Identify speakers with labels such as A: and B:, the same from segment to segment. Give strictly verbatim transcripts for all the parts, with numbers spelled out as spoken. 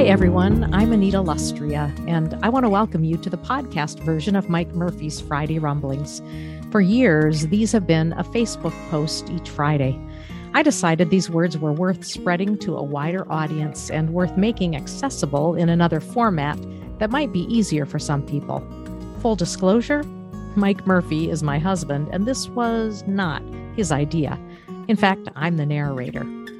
A: everyone. I'm Anita Lustria, and I want to welcome you to the podcast version of Mike Murphy's Friday Rumblings. For years, these have been a Facebook post each Friday. I decided these words were worth spreading to a wider audience and worth making accessible in another format that might be easier for some people. Full disclosure, Mike Murphy is my husband, and this was not his idea. In fact, I'm the narrator.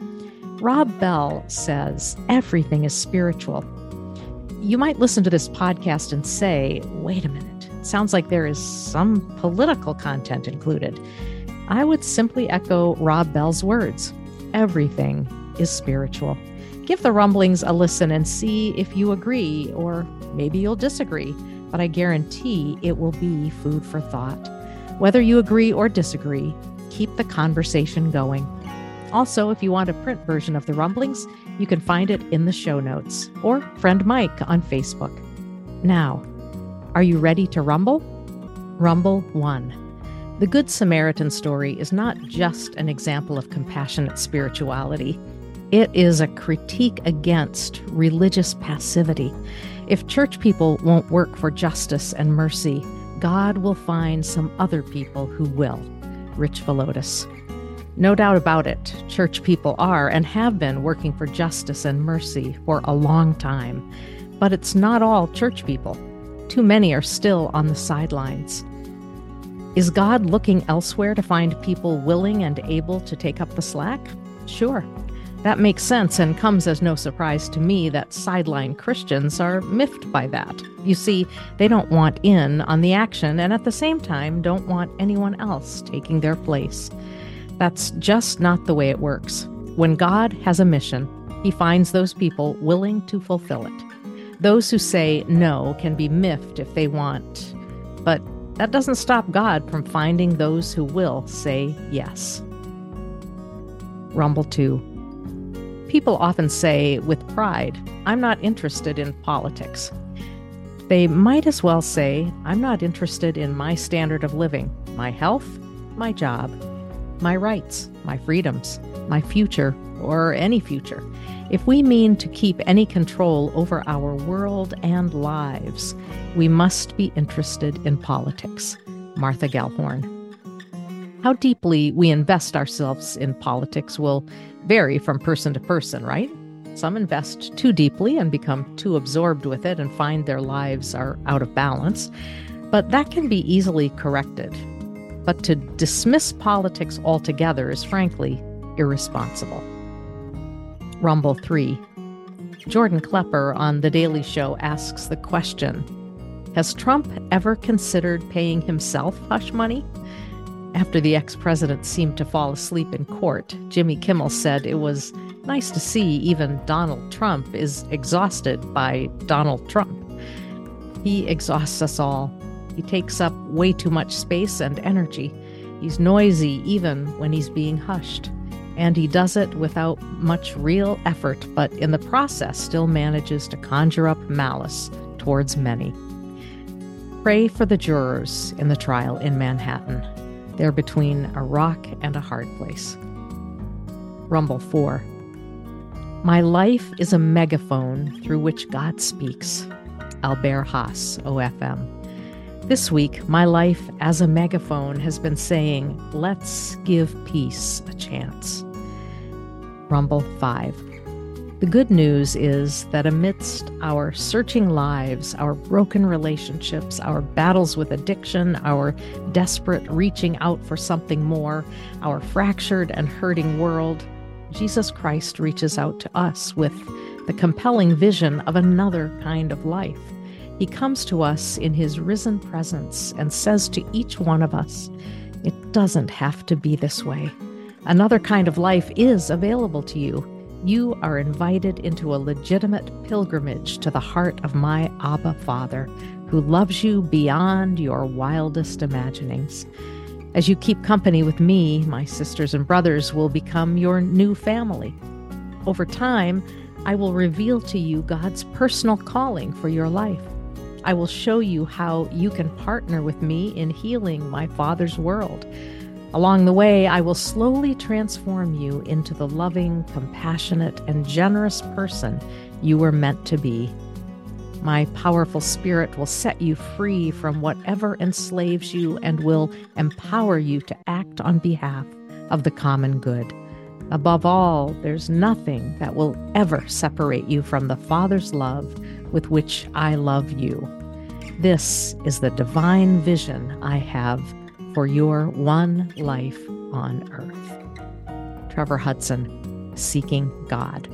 A: Rob Bell says everything is spiritual. You might listen to this podcast and say, wait a minute, it sounds like there is some political content included. I would simply echo Rob Bell's words. Everything is spiritual. Give the rumblings a listen and see if you agree, or maybe you'll disagree, but I guarantee it will be food for thought. Whether you agree or disagree, keep the conversation going. Also, if you want a print version of the rumblings, you can find it in the show notes or friend Mike on Facebook. Now, are you ready to rumble? Rumble one. The Good Samaritan story is not just an example of compassionate spirituality. It is a critique against religious passivity. If church people won't work for justice and mercy, God will find some other people who will. Rich Villodas. No doubt about it, church people are and have been working for justice and mercy for a long time. But it's not all church people. Too many are still on the sidelines. Is God looking elsewhere to find people willing and able to take up the slack? Sure. That makes sense and comes as no surprise to me that sideline Christians are miffed by that. You see, they don't want in on the action and at the same time don't want anyone else taking their place. That's just not the way it works. When God has a mission, he finds those people willing to fulfill it. Those who say no can be miffed if they want, but that doesn't stop God from finding those who will say yes. Rumble two. People often say with pride, I'm not interested in politics. They might as well say, I'm not interested in my standard of living, my health, my job, my rights, my freedoms, my future, or any future. If we mean to keep any control over our world and lives, we must be interested in politics. Martha Gellhorn. How deeply we invest ourselves in politics will vary from person to person, right? Some invest too deeply and become too absorbed with it and find their lives are out of balance, but that can be easily corrected. But to dismiss politics altogether is frankly irresponsible. Rumble three. Jordan Klepper on The Daily Show asks the question, has Trump ever considered paying himself hush money? After the ex-president seemed to fall asleep in court, Jimmy Kimmel said it was nice to see even Donald Trump is exhausted by Donald Trump. He exhausts us all. He takes up way too much space and energy. He's noisy even when he's being hushed. And he does it without much real effort, but in the process still manages to conjure up malice towards many. Pray for the jurors in the trial in Manhattan. They're between a rock and a hard place. Rumble four. My life is a megaphone through which God speaks. Albert Haas, O F M. This week, my life as a megaphone has been saying, let's give peace a chance. Rumble five. The good news is that amidst our searching lives, our broken relationships, our battles with addiction, our desperate reaching out for something more, our fractured and hurting world, Jesus Christ reaches out to us with the compelling vision of another kind of life. He comes to us in his risen presence and says to each one of us, it doesn't have to be this way. Another kind of life is available to you. You are invited into a legitimate pilgrimage to the heart of my Abba Father, who loves you beyond your wildest imaginings. As you keep company with me, my sisters and brothers will become your new family. Over time, I will reveal to you God's personal calling for your life. I will show you how you can partner with me in healing my Father's world. Along the way, I will slowly transform you into the loving, compassionate, and generous person you were meant to be. My powerful spirit will set you free from whatever enslaves you and will empower you to act on behalf of the common good. Above all, there's nothing that will ever separate you from the Father's love with which I love you. This is the divine vision I have for your one life on earth. Trevor Hudson, Seeking God.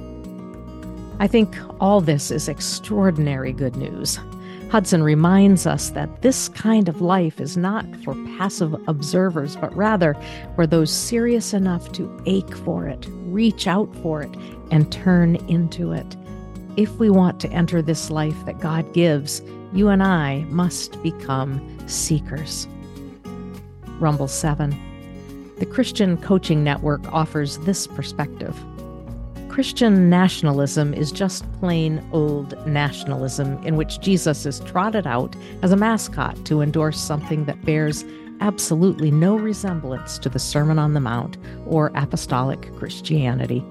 A: I think all this is extraordinary good news. Hudson reminds us that this kind of life is not for passive observers, but rather for those serious enough to ache for it, reach out for it, and turn into it. If we want to enter this life that God gives, you and I must become seekers. Rumble seven. The Christian Coaching Network offers this perspective. Christian nationalism is just plain old nationalism in which Jesus is trotted out as a mascot to endorse something that bears absolutely no resemblance to the Sermon on the Mount or apostolic Christianity.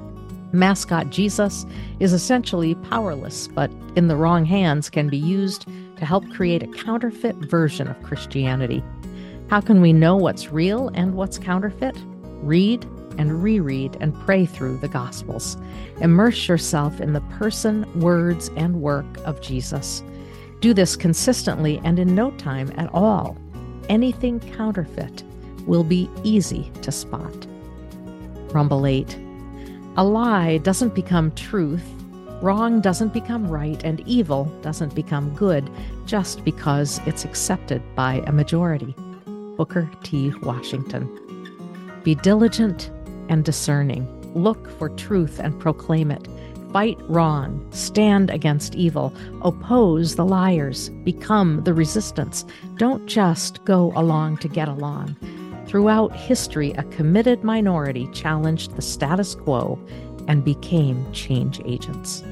A: Mascot Jesus is essentially powerless, but in the wrong hands can be used to help create a counterfeit version of Christianity. How can we know what's real and what's counterfeit? Read and reread and pray through the Gospels. Immerse yourself in the person, words, and work of Jesus. Do this consistently, and in no time at all, anything counterfeit will be easy to spot. Rumble eight. A lie doesn't become truth, wrong doesn't become right, and evil doesn't become good just because it's accepted by a majority. Booker T. Washington. Be diligent and discerning. Look for truth and proclaim it. Fight wrong. Stand against evil. Oppose the liars. Become the resistance. Don't just go along to get along. Throughout history, a committed minority challenged the status quo and became change agents.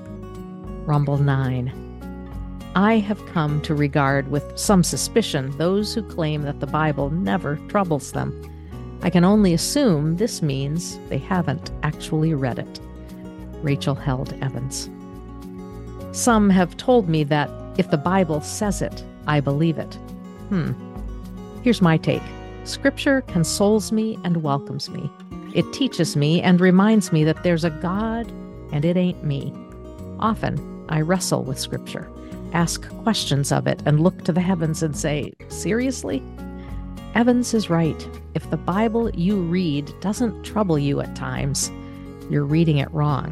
A: Rumble nine. I have come to regard with some suspicion those who claim that the Bible never troubles them. I can only assume this means they haven't actually read it. Rachel Held Evans. Some have told me that if the Bible says it, I believe it. Hmm. Here's my take. Scripture consoles me and welcomes me. It teaches me and reminds me that there's a God and it ain't me. Often, I wrestle with Scripture, ask questions of it, and look to the heavens and say, seriously? Evans is right. If the Bible you read doesn't trouble you at times, you're reading it wrong.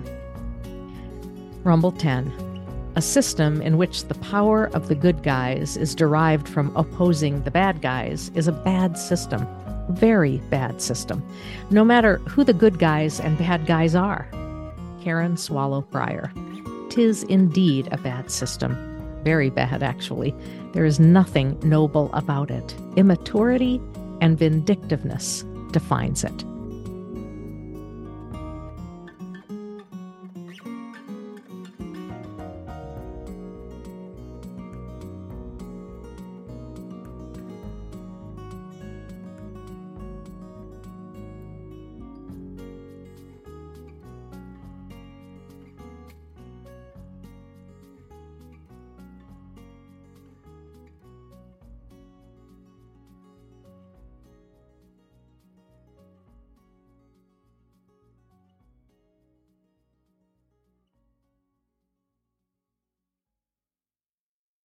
A: Rumble ten. A system in which the power of the good guys is derived from opposing the bad guys is a bad system. Very bad system. No matter who the good guys and bad guys are. Karen Swallow Prior. 'Tis indeed a bad system. Very bad, actually. There is nothing noble about it. Immaturity and vindictiveness defines it.